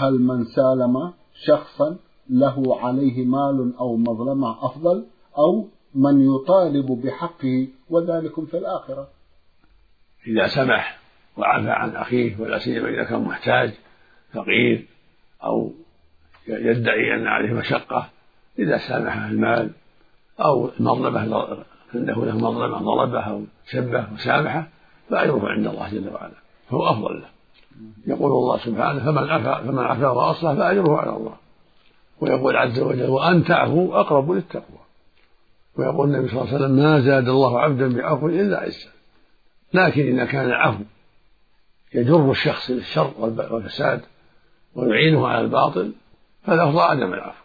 هل من سالم شخصا له عليه مال أو مظلمة أفضل، أو من يطالب بحقه وذلك في الآخرة؟ إذا سمح وعفى عن أخيه، ولا سيما إذا كان محتاج فقير أو يدعي أن عليه مشقة، إذا سامحه المال أو المظلمة، عنده له مظلمة ضربه أو سبه وسامحه، فأجره عند الله جل وعلا، فهو أفضل له. يقول الله سبحانه: فمن عفا وأصلح فأجره على الله. ويقول عز وجل: وأن تعفوا أقرب للتقوى. ويقول النبي صلى الله عليه وسلم: ما زاد الله عبدا بعفو إلا عزا. لكن إذا كان العفو يجر الشخص للشر والفساد ويعينه على الباطل، فالأفضل عدم العفو.